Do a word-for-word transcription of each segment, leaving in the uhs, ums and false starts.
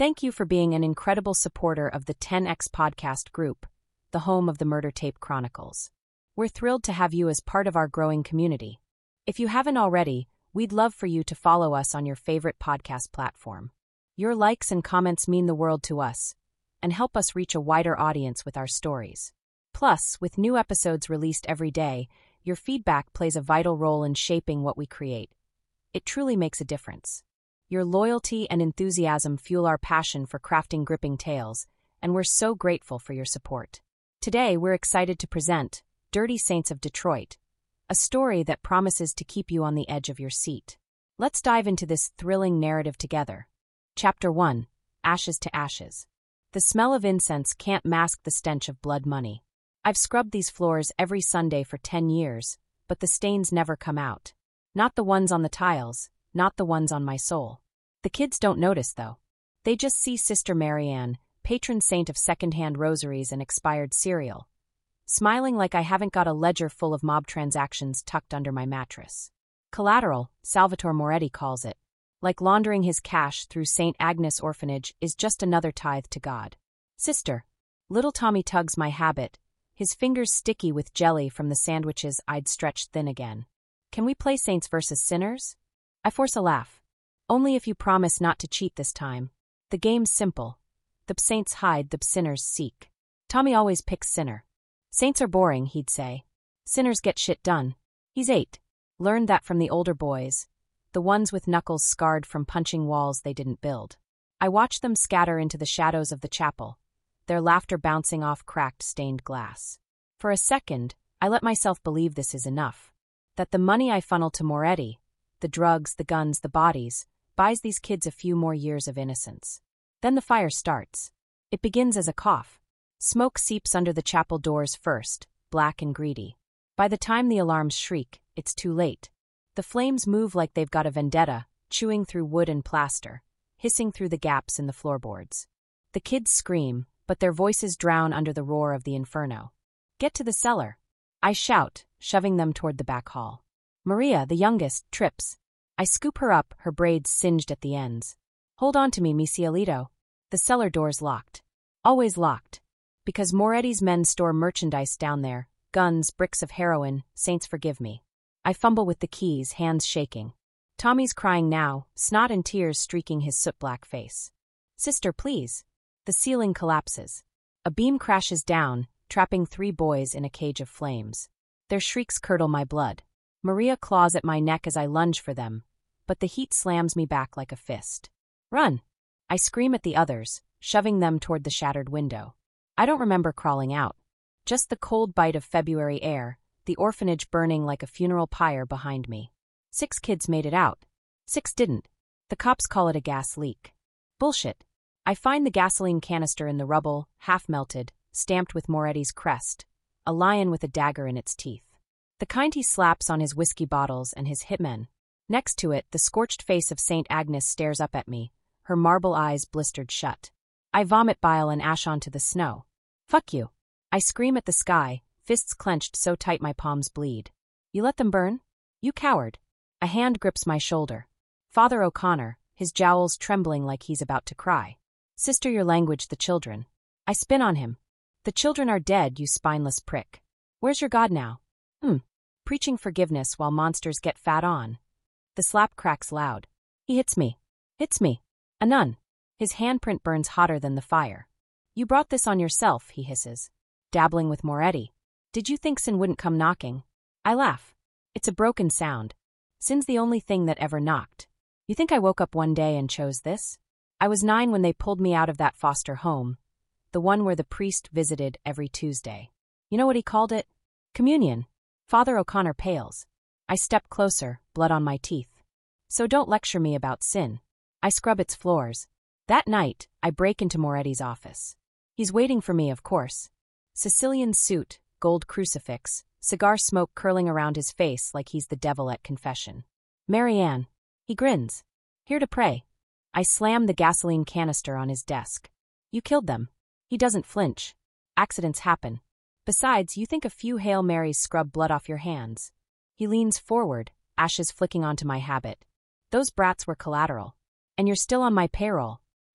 Thank you for being an incredible supporter of the ten X Podcast Group, the home of the Murder Tape Chronicles. We're thrilled to have you as part of our growing community. If you haven't already, we'd love for you to follow us on your favorite podcast platform. Your likes and comments mean the world to us and help us reach a wider audience with our stories. Plus, with new episodes released every day, your feedback plays a vital role in shaping what we create. It truly makes a difference. Your loyalty and enthusiasm fuel our passion for crafting gripping tales, and we're so grateful for your support. Today, we're excited to present Dirty Saints of Detroit, a story that promises to keep you on the edge of your seat. Let's dive into this thrilling narrative together. Chapter one. Ashes to Ashes. The smell of incense can't mask the stench of blood money. I've scrubbed these floors every Sunday for ten years, but the stains never come out. Not the ones on the tiles, not the ones on my soul. The kids don't notice, though. They just see Sister Marianne, patron saint of second-hand rosaries and expired cereal, smiling like I haven't got a ledger full of mob transactions tucked under my mattress. Collateral, Salvatore Moretti calls it. Like laundering his cash through Saint Agnes Orphanage is just another tithe to God. Sister. Little Tommy tugs my habit, his fingers sticky with jelly from the sandwiches I'd stretched thin again. Can we play saints versus sinners? I force a laugh. Only if you promise not to cheat this time. The game's simple. The saints hide, the sinners seek. Tommy always picks sinner. Saints are boring, he'd say. Sinners get shit done. He's eight. Learned that from the older boys, the ones with knuckles scarred from punching walls they didn't build. I watch them scatter into the shadows of the chapel, their laughter bouncing off cracked, stained glass. For a second, I let myself believe this is enough. That the money I funnel to Moretti, the drugs, the guns, the bodies, buys these kids a few more years of innocence. Then the fire starts. It begins as a cough. Smoke seeps under the chapel doors first, black and greedy. By the time the alarms shriek, it's too late. The flames move like they've got a vendetta, chewing through wood and plaster, hissing through the gaps in the floorboards. The kids scream, but their voices drown under the roar of the inferno. Get to the cellar. I shout, shoving them toward the back hall. Maria, the youngest, trips. I scoop her up, her braids singed at the ends. Hold on to me, mi cielito. The cellar door's locked. Always locked. Because Moretti's men store merchandise down there, guns, bricks of heroin, saints forgive me. I fumble with the keys, hands shaking. Tommy's crying now, snot and tears streaking his soot-black face. Sister, please. The ceiling collapses. A beam crashes down, trapping three boys in a cage of flames. Their shrieks curdle my blood. Maria claws at my neck as I lunge for them, but the heat slams me back like a fist. Run! I scream at the others, shoving them toward the shattered window. I don't remember crawling out. Just the cold bite of February air, the orphanage burning like a funeral pyre behind me. Six kids made it out. Six didn't. The cops call it a gas leak. Bullshit. I find the gasoline canister in the rubble, half-melted, stamped with Moretti's crest, a lion with a dagger in its teeth. The kind he slaps on his whiskey bottles and his hitmen. Next to it, the scorched face of Saint Agnes stares up at me, her marble eyes blistered shut. I vomit bile and ash onto the snow. Fuck you. I scream at the sky, fists clenched so tight my palms bleed. You let them burn? You coward. A hand grips my shoulder. Father O'Connor, his jowls trembling like he's about to cry. Sister, your language, the children. I spin on him. The children are dead, you spineless prick. Where's your God now? Hmm. Preaching forgiveness while monsters get fat on. The slap cracks loud. He hits me. Hits me. A nun. His handprint burns hotter than the fire. You brought this on yourself, he hisses. Dabbling with Moretti. Did you think sin wouldn't come knocking? I laugh. It's a broken sound. Sin's the only thing that ever knocked. You think I woke up one day and chose this? I was nine when they pulled me out of that foster home, the one where the priest visited every Tuesday. You know what he called it? Communion. Father O'Connor pales. I step closer, blood on my teeth. So don't lecture me about sin. I scrub its floors. That night, I break into Moretti's office. He's waiting for me, of course. Sicilian suit, gold crucifix, cigar smoke curling around his face like he's the devil at confession. Marianne. He grins. Here to pray. I slam the gasoline canister on his desk. You killed them. He doesn't flinch. Accidents happen. Besides, you think a few Hail Marys scrub blood off your hands. He leans forward, ashes flicking onto my habit. Those brats were collateral. And you're still on my payroll.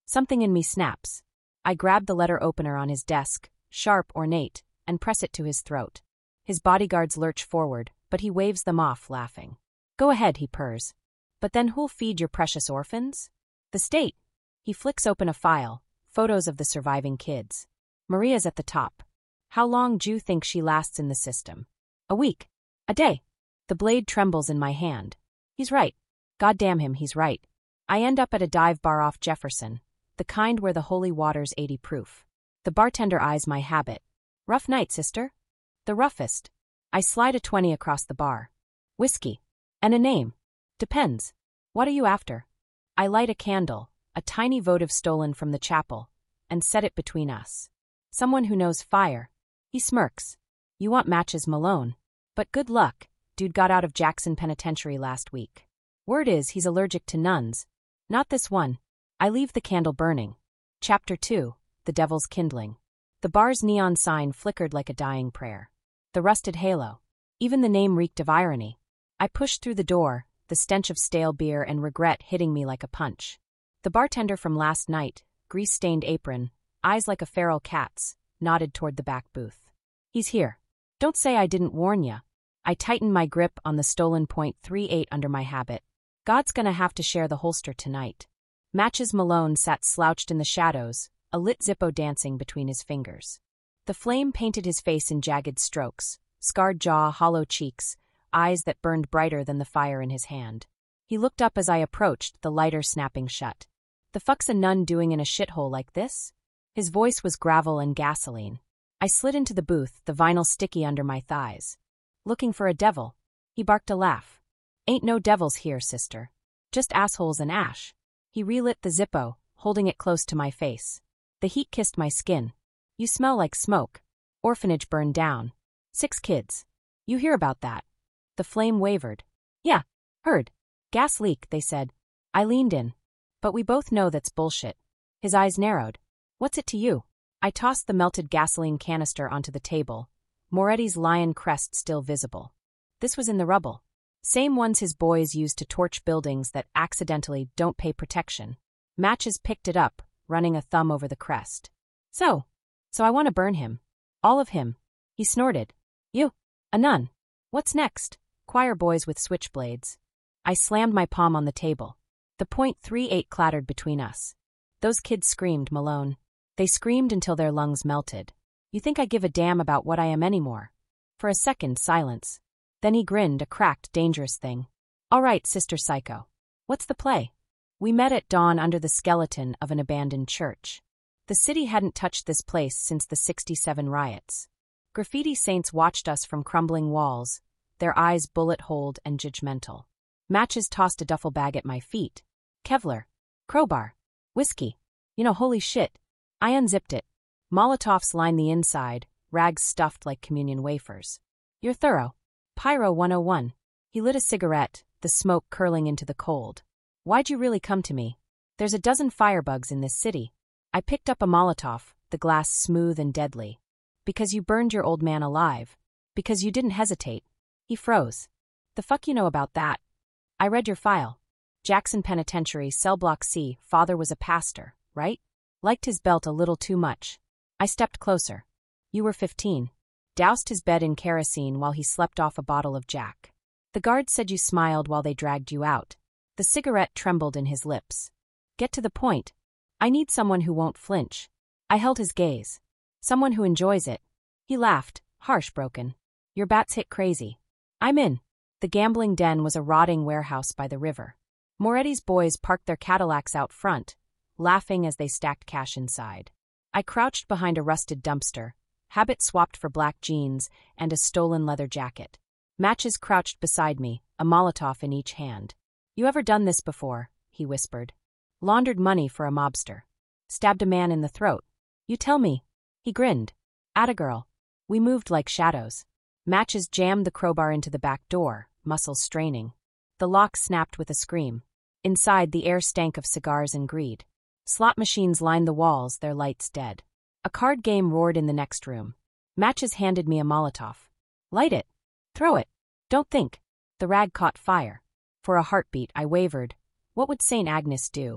Something in me snaps. I grab the letter opener on his desk, sharp, ornate, and press it to his throat. His bodyguards lurch forward, but he waves them off, laughing. Go ahead, he purrs. But then who'll feed your precious orphans? The state. He flicks open a file, photos of the surviving kids. Maria's at the top. How long do you think she lasts in the system? A week. A day. The blade trembles in my hand. He's right. God damn him, he's right. I end up at a dive bar off Jefferson, the kind where the holy water's eighty proof. The bartender eyes my habit. Rough night, sister? The roughest. I slide a twenty across the bar. Whiskey. And a name. Depends. What are you after? I light a candle, a tiny votive stolen from the chapel, and set it between us. Someone who knows fire. He smirks. You want matches, Malone. But good luck, dude got out of Jackson Penitentiary last week. Word is he's allergic to nuns. Not this one. I leave the candle burning. Chapter two. The Devil's Kindling. The bar's neon sign flickered like a dying prayer. The rusted halo. Even the name reeked of irony. I pushed through the door, the stench of stale beer and regret hitting me like a punch. The bartender from last night, grease-stained apron, eyes like a feral cat's, nodded toward the back booth. He's here. Don't say I didn't warn ya. I tightened my grip on the stolen point three eight under my habit. God's gonna have to share the holster tonight. Matches Malone sat slouched in the shadows, a lit Zippo dancing between his fingers. The flame painted his face in jagged strokes, scarred jaw, hollow cheeks, eyes that burned brighter than the fire in his hand. He looked up as I approached, the lighter snapping shut. The fuck's a nun doing in a shithole like this? His voice was gravel and gasoline. I slid into the booth, the vinyl sticky under my thighs. Looking for a devil. He barked a laugh. Ain't no devils here, sister. Just assholes and ash. He relit the Zippo, holding it close to my face. The heat kissed my skin. You smell like smoke. Orphanage burned down. Six kids. You hear about that? The flame wavered. Yeah, heard. Gas leak, they said. I leaned in. But we both know that's bullshit. His eyes narrowed. What's it to you? I tossed the melted gasoline canister onto the table, Moretti's lion crest still visible. This was in the rubble. Same ones his boys used to torch buildings that accidentally don't pay protection. Matches picked it up, running a thumb over the crest. So, so I want to burn him. All of him. He snorted. You. A nun. What's next? Choir boys with switchblades. I slammed my palm on the table. The point three eight clattered between us. Those kids screamed, Malone. They screamed until their lungs melted. You think I give a damn about what I am anymore? For a second, silence. Then he grinned, a cracked, dangerous thing. All right, Sister Psycho. What's the play? We met at dawn under the skeleton of an abandoned church. The city hadn't touched this place since the sixty-seven riots. Graffiti saints watched us from crumbling walls, their eyes bullet-holed and judgmental. Matches tossed a duffel bag at my feet. Kevlar. Crowbar. Whiskey. You know, holy shit. I unzipped it. Molotovs lined the inside, rags stuffed like communion wafers. You're thorough. Pyro one oh one. He lit a cigarette, the smoke curling into the cold. Why'd you really come to me? There's a dozen firebugs in this city. I picked up a Molotov, the glass smooth and deadly. Because you burned your old man alive. Because you didn't hesitate. He froze. The fuck you know about that? I read your file. Jackson Penitentiary, Cell Block C, father was a pastor, right? Liked his belt a little too much. I stepped closer. You were fifteen. Doused his bed in kerosene while he slept off a bottle of Jack. The guards said you smiled while they dragged you out. The cigarette trembled in his lips. Get to the point. I need someone who won't flinch. I held his gaze. Someone who enjoys it. He laughed, harsh, broken. Your bats hit crazy. I'm in. The gambling den was a rotting warehouse by the river. Moretti's boys parked their Cadillacs out front, laughing as they stacked cash inside. I crouched behind a rusted dumpster, habit swapped for black jeans and a stolen leather jacket. Matches crouched beside me, a Molotov in each hand. You ever done this before? He whispered. Laundered money for a mobster. Stabbed a man in the throat. You tell me. He grinned. Atta girl. We moved like shadows. Matches jammed the crowbar into the back door, muscles straining. The lock snapped with a scream. Inside, the air stank of cigars and greed. Slot machines lined the walls, their lights dead. A card game roared in the next room. Matches handed me a Molotov. Light it. Throw it. Don't think. The rag caught fire. For a heartbeat, I wavered. What would Saint Agnes do?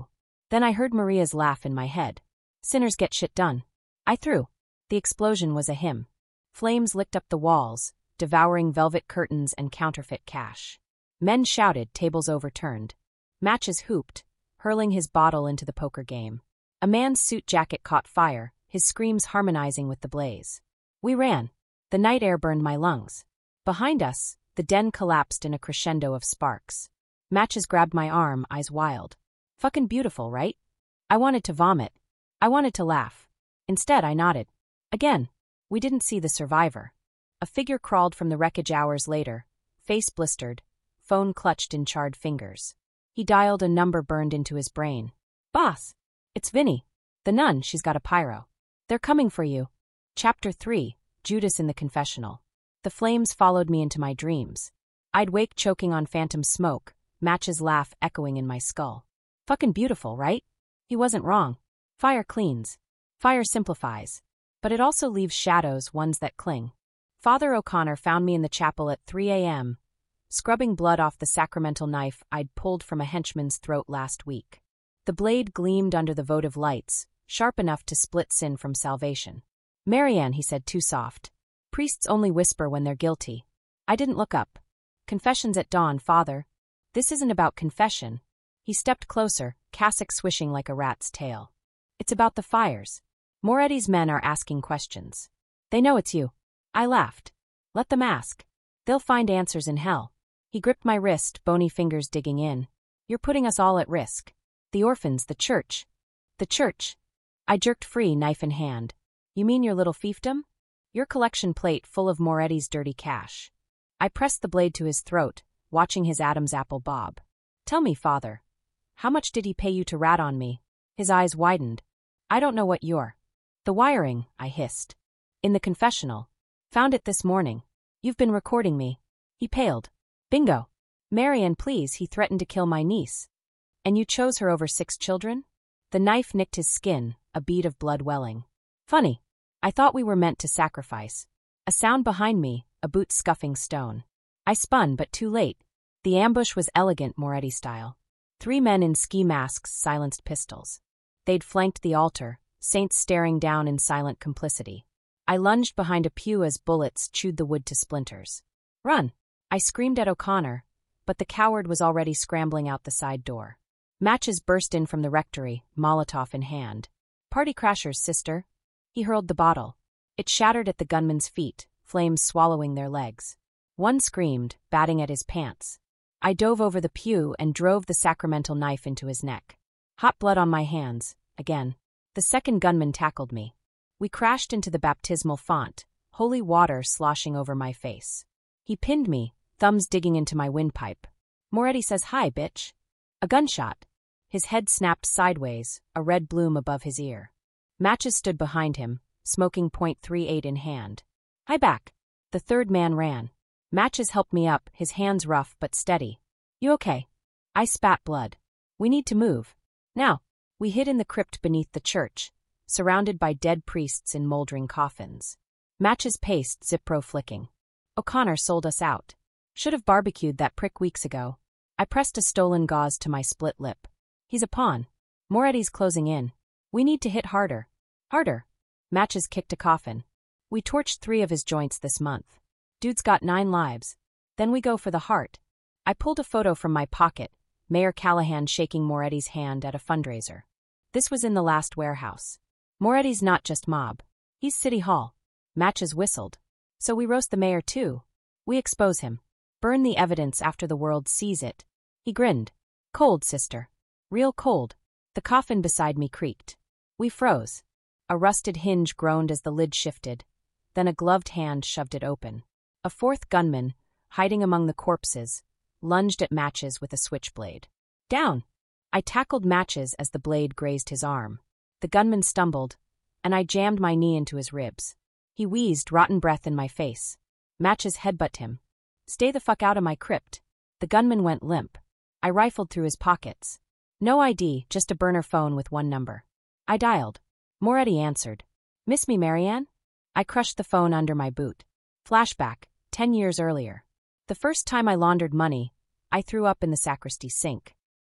Then I heard Maria's laugh in my head. Sinners get shit done. I threw. The explosion was a hymn. Flames licked up the walls, devouring velvet curtains and counterfeit cash. Men shouted, tables overturned. Matches hooped, hurling his bottle into the poker game. A man's suit jacket caught fire, his screams harmonizing with the blaze. We ran. The night air burned my lungs. Behind us, the den collapsed in a crescendo of sparks. Matches grabbed my arm, eyes wild. Fucking beautiful, right? I wanted to vomit. I wanted to laugh. Instead, I nodded. Again. We didn't see the survivor. A figure crawled from the wreckage hours later, face blistered, phone clutched in charred fingers. He dialed a number burned into his brain. Boss! It's Vinny. The nun, she's got a pyro. They're coming for you. Chapter three, Judas in the Confessional. The flames followed me into my dreams. I'd wake choking on phantom smoke, Match's laugh echoing in my skull. Fucking beautiful, right? He wasn't wrong. Fire cleans. Fire simplifies. But it also leaves shadows, ones that cling. Father O'Connor found me in the chapel at three a m, scrubbing blood off the sacramental knife I'd pulled from a henchman's throat last week. The blade gleamed under the votive lights, sharp enough to split sin from salvation. Marianne, he said, too soft. Priests only whisper when they're guilty. I didn't look up. Confessions at dawn, Father. This isn't about confession. He stepped closer, cassock swishing like a rat's tail. It's about the fires. Moretti's men are asking questions. They know it's you. I laughed. Let them ask. They'll find answers in hell. He gripped my wrist, bony fingers digging in. You're putting us all at risk. The orphans, the church. The church. I jerked free, knife in hand. You mean your little fiefdom? Your collection plate full of Moretti's dirty cash. I pressed the blade to his throat, watching his Adam's apple bob. Tell me, Father. How much did he pay you to rat on me? His eyes widened. I don't know what you're. The wiring, I hissed. In the confessional. Found it this morning. You've been recording me. He paled. Bingo. Marianne, please, he threatened to kill my niece. And you chose her over six children? The knife nicked his skin, a bead of blood welling. Funny. I thought we were meant to sacrifice. A sound behind me, a boot scuffing stone. I spun, but too late. The ambush was elegant, Moretti style. Three men in ski masks silenced pistols. They'd flanked the altar, saints staring down in silent complicity. I lunged behind a pew as bullets chewed the wood to splinters. Run! I screamed at O'Connor, but the coward was already scrambling out the side door. Matches burst in from the rectory, Molotov in hand. Party crashers, sister. He hurled the bottle. It shattered at the gunman's feet, flames swallowing their legs. One screamed, batting at his pants. I dove over the pew and drove the sacramental knife into his neck. Hot blood on my hands, again. The second gunman tackled me. We crashed into the baptismal font, holy water sloshing over my face. He pinned me, thumbs digging into my windpipe. Moretti says, "Hi, bitch." A gunshot. His head snapped sideways, a red bloom above his ear. Matches stood behind him, smoking point three eight in hand. "Hi back." The third man ran. Matches helped me up, his hands rough but steady. "You okay?" I spat blood. "We need to move. Now." We hid in the crypt beneath the church, surrounded by dead priests in moldering coffins. Matches paced, Zipro flicking. O'Connor sold us out. Should have barbecued that prick weeks ago. I pressed a stolen gauze to my split lip. He's a pawn. Moretti's closing in. We need to hit harder. Harder. Matches kicked a coffin. We torched three of his joints this month. Dude's got nine lives. Then we go for the heart. I pulled a photo from my pocket, Mayor Callahan shaking Moretti's hand at a fundraiser. This was in the last warehouse. Moretti's not just mob. He's City Hall. Matches whistled. So we roast the mayor too. We expose him. Burn the evidence after the world sees it. He grinned. Cold, sister. Real cold. The coffin beside me creaked. We froze. A rusted hinge groaned as the lid shifted. Then a gloved hand shoved it open. A fourth gunman, hiding among the corpses, lunged at Matches with a switchblade. Down! I tackled Matches as the blade grazed his arm. The gunman stumbled, and I jammed my knee into his ribs. He wheezed, rotten breath in my face. Matches headbutted him. Stay the fuck out of my crypt. The gunman went limp. I rifled through his pockets. No I D, just a burner phone with one number. I dialed. Moretti answered. Miss me, Marianne? I crushed the phone under my boot. Flashback, ten years earlier. The first time I laundered money, I threw up in the sacristy sink.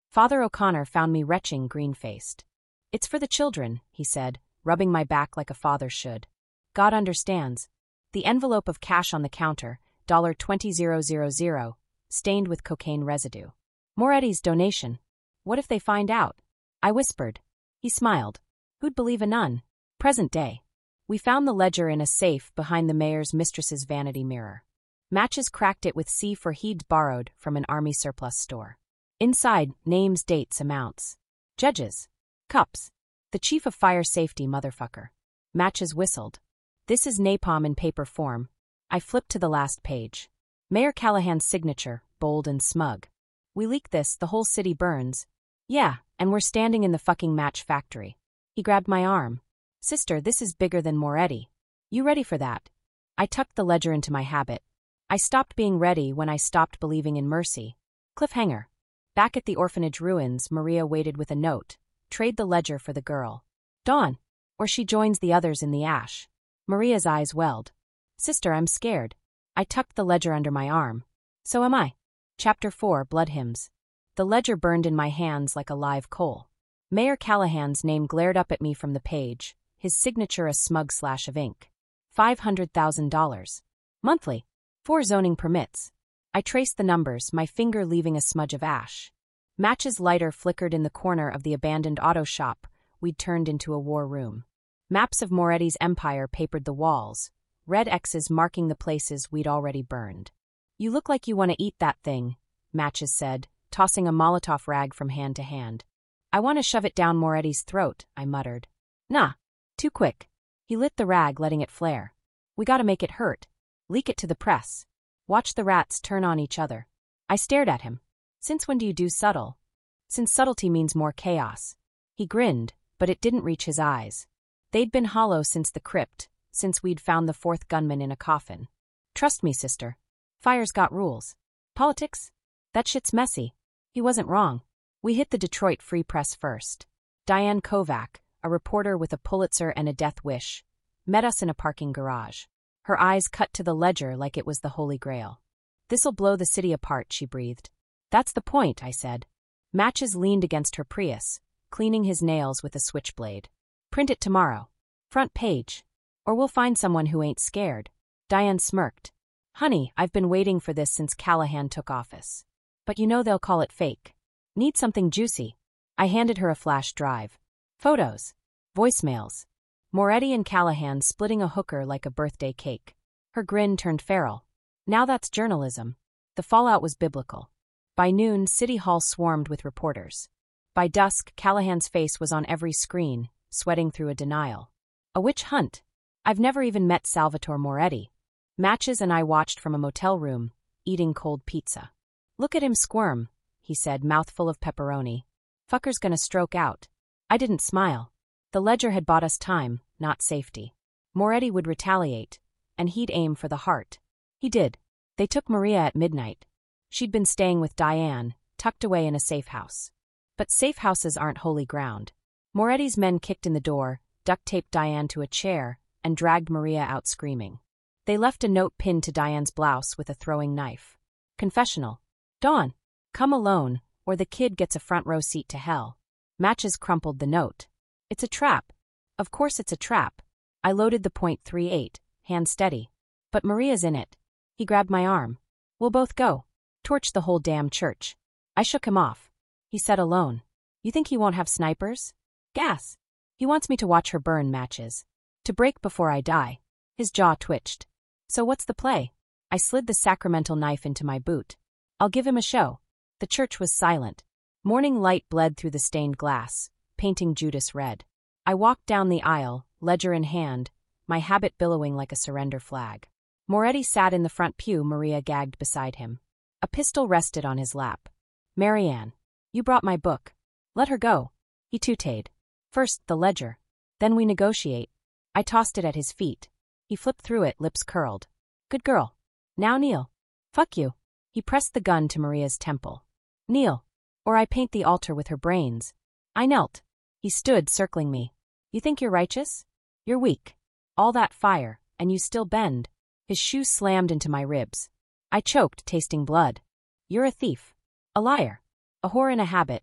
Father O'Connor found me retching, green-faced. It's for the children, he said, rubbing my back like a father should. God understands. The envelope of cash on the counter, twenty thousand, stained with cocaine residue. Moretti's donation. What if they find out? I whispered. He smiled. Who'd believe a nun? Present day. We found the ledger in a safe behind the mayor's mistress's vanity mirror. Matches cracked it with C for he'd borrowed from an army surplus store. Inside, names, dates, amounts. Judges. Cups. The chief of fire safety, motherfucker. Matches whistled. This is napalm in paper form. I flipped to the last page. Mayor Callahan's signature, bold and smug. We leak this, the whole city burns. Yeah, and we're standing in the fucking match factory. He grabbed my arm. Sister, this is bigger than Moretti. You ready for that? I tucked the ledger into my habit. I stopped being ready when I stopped believing in mercy. Cliffhanger. Back at the orphanage ruins, Maria waited with a note. Trade the ledger for the girl. Dawn. Or she joins the others in the ash. Maria's eyes welled. Sister, I'm scared. I tucked the ledger under my arm. So am I. Chapter four, Blood Hymns. The ledger burned in my hands like a live coal. Mayor Callahan's name glared up at me from the page, his signature a smug slash of ink. five hundred thousand dollars. Monthly. Four zoning permits. I traced the numbers, my finger leaving a smudge of ash. Match's lighter flickered in the corner of the abandoned auto shop we'd turned into a war room. Maps of Moretti's empire papered the walls, red X's marking the places we'd already burned. You look like you want to eat that thing, Matches said, tossing a Molotov rag from hand to hand. I want to shove it down Moretti's throat, I muttered. Nah. Too quick. He lit the rag, letting it flare. We gotta make it hurt. Leak it to the press. Watch the rats turn on each other. I stared at him. Since when do you do subtle? Since subtlety means more chaos. He grinned, but it didn't reach his eyes. They'd been hollow since the crypt, since we'd found the fourth gunman in a coffin. Trust me, sister. Fire's got rules. Politics? That shit's messy. He wasn't wrong. We hit the Detroit Free Press first. Diane Kovac, a reporter with a Pulitzer and a death wish, met us in a parking garage. Her eyes cut to the ledger like it was the Holy Grail. This'll blow the city apart, she breathed. That's the point, I said. Matches leaned against her Prius, cleaning his nails with a switchblade. Print it tomorrow. Front page. Or we'll find someone who ain't scared. Diane smirked. Honey, I've been waiting for this since Callahan took office. But you know they'll call it fake. Need something juicy. I handed her a flash drive. Photos. Voicemails. Moretti and Callahan splitting a hooker like a birthday cake. Her grin turned feral. Now that's journalism. The fallout was biblical. By noon, City Hall swarmed with reporters. By dusk, Callahan's face was on every screen, sweating through a denial. A witch hunt. I've never even met Salvatore Moretti. Matches and I watched from a motel room, eating cold pizza. Look at him squirm, he said, mouthful of pepperoni. Fucker's gonna stroke out. I didn't smile. The ledger had bought us time, not safety. Moretti would retaliate, and he'd aim for the heart. He did. They took Maria at midnight. She'd been staying with Diane, tucked away in a safe house. But safe houses aren't holy ground. Moretti's men kicked in the door, duct-taped Diane to a chair, and dragged Maria out screaming. They left a note pinned to Diane's blouse with a throwing knife. Confessional. Dawn. Come alone, or the kid gets a front row seat to hell. Matches crumpled the note. It's a trap. Of course it's a trap. I loaded the point three eight, hand steady. But Maria's in it. He grabbed my arm. We'll both go. Torch the whole damn church. I shook him off. He said alone. You think he won't have snipers? Gas. He wants me to watch her burn, Matches. To break before I die. His jaw twitched. So what's the play? I slid the sacramental knife into my boot. I'll give him a show. The church was silent. Morning light bled through the stained glass, painting Judas red. I walked down the aisle, ledger in hand, my habit billowing like a surrender flag. Moretti sat in the front pew, Maria gagged beside him. A pistol rested on his lap. Marianne, you brought my book. Let her go. He tutayed. First, the ledger. Then we negotiate. I tossed it at his feet. He flipped through it, lips curled. Good girl. Now kneel. Fuck you. He pressed the gun to Maria's temple. Kneel. Or I paint the altar with her brains. I knelt. He stood, circling me. You think you're righteous? You're weak. All that fire, and you still bend. His shoe slammed into my ribs. I choked, tasting blood. You're a thief. A liar. A whore in a habit.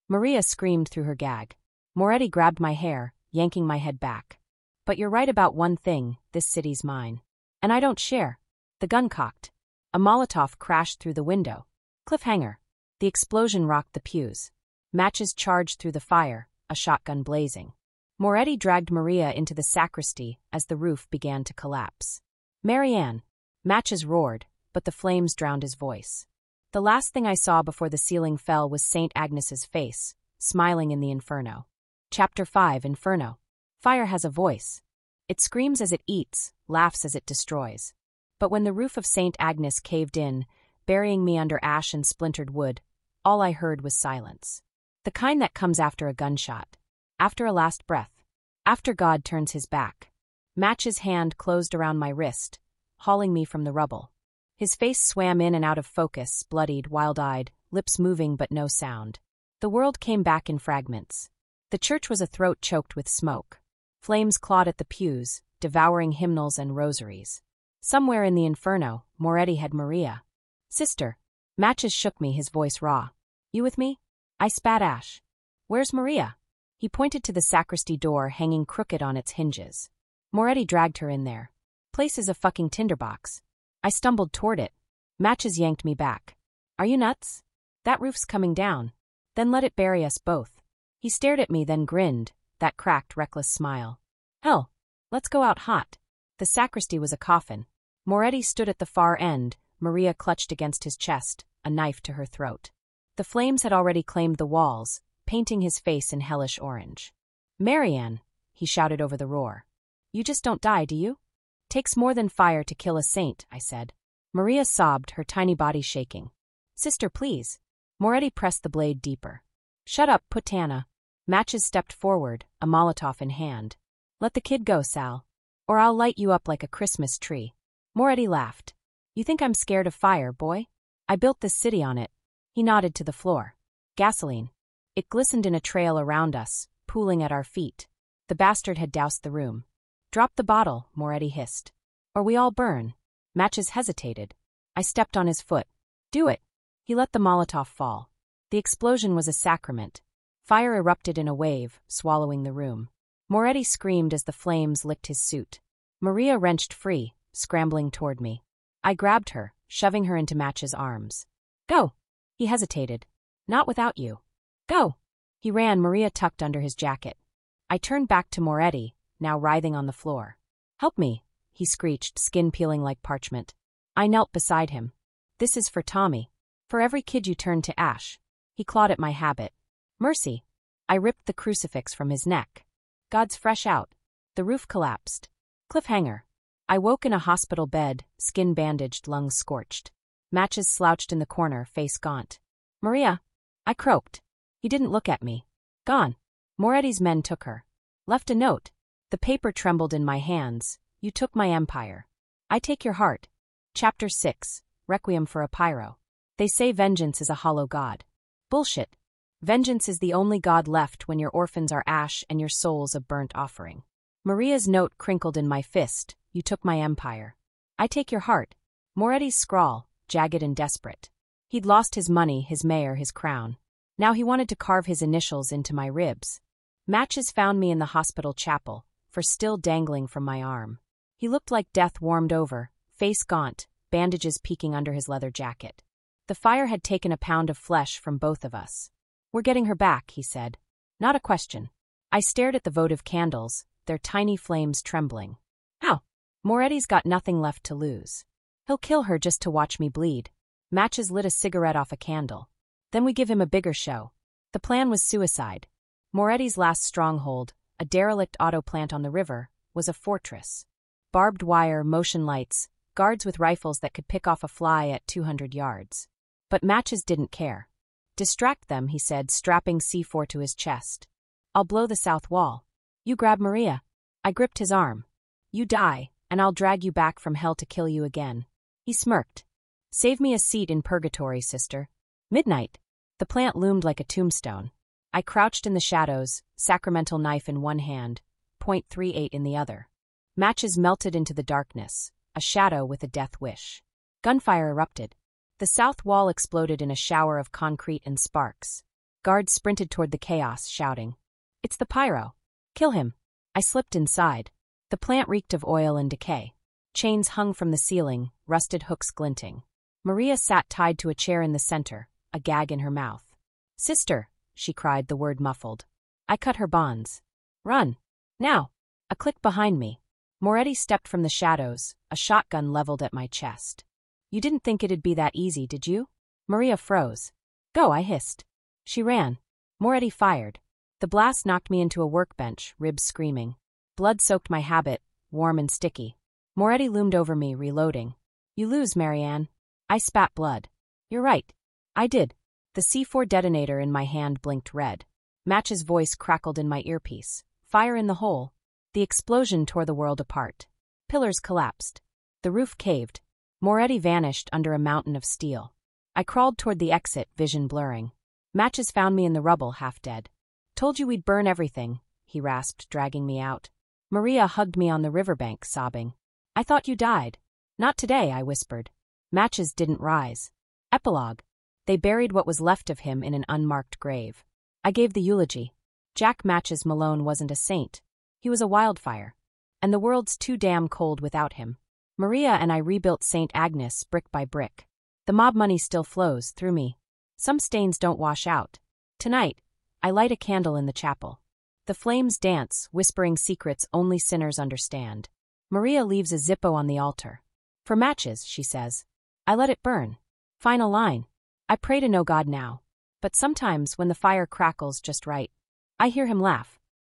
Maria screamed through her gag. Moretti grabbed my hair, yanking my head back. But you're right about one thing, this city's mine. And I don't share. The gun cocked. A Molotov crashed through the window. Cliffhanger. The explosion rocked the pews. Matches charged through the fire, a shotgun blazing. Moretti dragged Maria into the sacristy as the roof began to collapse. Marianne. Matches roared, but the flames drowned his voice. The last thing I saw before the ceiling fell was Saint Agnes's face, smiling in the inferno. Chapter five, Inferno. Fire has a voice. It screams as it eats, laughs as it destroys. But when the roof of Saint Agnes caved in, burying me under ash and splintered wood, all I heard was silence. The kind that comes after a gunshot. After a last breath. After God turns his back. Match's hand closed around my wrist, hauling me from the rubble. His face swam in and out of focus, bloodied, wild-eyed, lips moving but no sound. The world came back in fragments. The church was a throat choked with smoke. Flames clawed at the pews, devouring hymnals and rosaries. Somewhere in the inferno, Moretti had Maria. Sister. Matches shook me, his voice raw. You with me? I spat ash. Where's Maria? He pointed to the sacristy door hanging crooked on its hinges. Moretti dragged her in there. Place is a fucking tinderbox. I stumbled toward it. Matches yanked me back. Are you nuts? That roof's coming down. Then let it bury us both. He stared at me, then grinned, that cracked, reckless smile. Hell, let's go out hot. The sacristy was a coffin. Moretti stood at the far end, Maria clutched against his chest, a knife to her throat. The flames had already claimed the walls, painting his face in hellish orange. Marianne, he shouted over the roar. You just don't die, do you? Takes more than fire to kill a saint, I said. Maria sobbed, her tiny body shaking. Sister, please. Moretti pressed the blade deeper. Shut up, Putana. Matches stepped forward, a Molotov in hand. Let the kid go, Sal. Or I'll light you up like a Christmas tree. Moretti laughed. You think I'm scared of fire, boy? I built this city on it. He nodded to the floor. Gasoline. It glistened in a trail around us, pooling at our feet. The bastard had doused the room. Drop the bottle, Moretti hissed. Or we all burn. Matches hesitated. I stepped on his foot. Do it. He let the Molotov fall. The explosion was a sacrament. Fire erupted in a wave, swallowing the room. Moretti screamed as the flames licked his suit. Maria wrenched free, scrambling toward me. I grabbed her, shoving her into Match's arms. Go. He hesitated. Not without you. Go. He ran, Maria tucked under his jacket. I turned back to Moretti, now writhing on the floor. Help me, he screeched, skin peeling like parchment. I knelt beside him. This is for Tommy. For every kid you turned to ash. He clawed at my habit. Mercy. I ripped the crucifix from his neck. God's fresh out. The roof collapsed. Cliffhanger. I woke in a hospital bed, skin bandaged, lungs scorched. Matches slouched in the corner, face gaunt. Maria. I croaked. He didn't look at me. Gone. Moretti's men took her. Left a note. The paper trembled in my hands. You took my empire. I take your heart. Chapter six. Requiem for a Pyro. They say vengeance is a hollow god. Bullshit. Vengeance is the only god left when your orphans are ash and your soul's a burnt offering. Maria's note crinkled in my fist. You took my empire. I take your heart. Moretti's scrawl, jagged and desperate. He'd lost his money, his mayor, his crown. Now he wanted to carve his initials into my ribs. Matches found me in the hospital chapel, for still dangling from my arm. He looked like death warmed over, face gaunt, bandages peeking under his leather jacket. The fire had taken a pound of flesh from both of us. We're getting her back, he said. Not a question. I stared at the votive candles, their tiny flames trembling. How? Moretti's got nothing left to lose. He'll kill her just to watch me bleed. Matches lit a cigarette off a candle. Then we give him a bigger show. The plan was suicide. Moretti's last stronghold, a derelict auto plant on the river, was a fortress. Barbed wire, motion lights, guards with rifles that could pick off a fly at two hundred yards. But Matches didn't care. Distract them, he said, strapping C four to his chest. I'll blow the south wall. You grab Maria. I gripped his arm. You die, and I'll drag you back from hell to kill you again. He smirked. Save me a seat in purgatory, sister. Midnight. The plant loomed like a tombstone. I crouched in the shadows, sacramental knife in one hand, point three eight in the other. Matches melted into the darkness, a shadow with a death wish. Gunfire erupted. The south wall exploded in a shower of concrete and sparks. Guards sprinted toward the chaos, shouting, "It's the pyro! Kill him!" I slipped inside. The plant reeked of oil and decay. Chains hung from the ceiling, rusted hooks glinting. Maria sat tied to a chair in the center, a gag in her mouth. "Sister," she cried, the word muffled. I cut her bonds. "Run! Now!" A click behind me. Moretti stepped from the shadows, a shotgun leveled at my chest. "You didn't think it'd be that easy, did you?" Maria froze. "Go," I hissed. She ran. Moretti fired. The blast knocked me into a workbench, ribs screaming. Blood soaked my habit, warm and sticky. Moretti loomed over me, reloading. "You lose, Marianne." I spat blood. "You're right. I did." The C four detonator in my hand blinked red. Match's voice crackled in my earpiece. "Fire in the hole." The explosion tore the world apart. Pillars collapsed. The roof caved. Moretti vanished under a mountain of steel. I crawled toward the exit, vision blurring. Matches found me in the rubble, half dead. "Told you we'd burn everything," he rasped, dragging me out. Maria hugged me on the riverbank, sobbing. "I thought you died." "Not today," I whispered. Matches didn't rise. Epilogue. They buried what was left of him in an unmarked grave. I gave the eulogy. Jack Matches Malone wasn't a saint. He was a wildfire. And the world's too damn cold without him. Maria and I rebuilt Saint Agnes brick by brick. The mob money still flows through me. Some stains don't wash out. Tonight, I light a candle in the chapel. The flames dance, whispering secrets only sinners understand. Maria leaves a Zippo on the altar. "For Matches," she says. I let it burn. Final line. I pray to know God now. But sometimes when the fire crackles just right, I hear him laugh.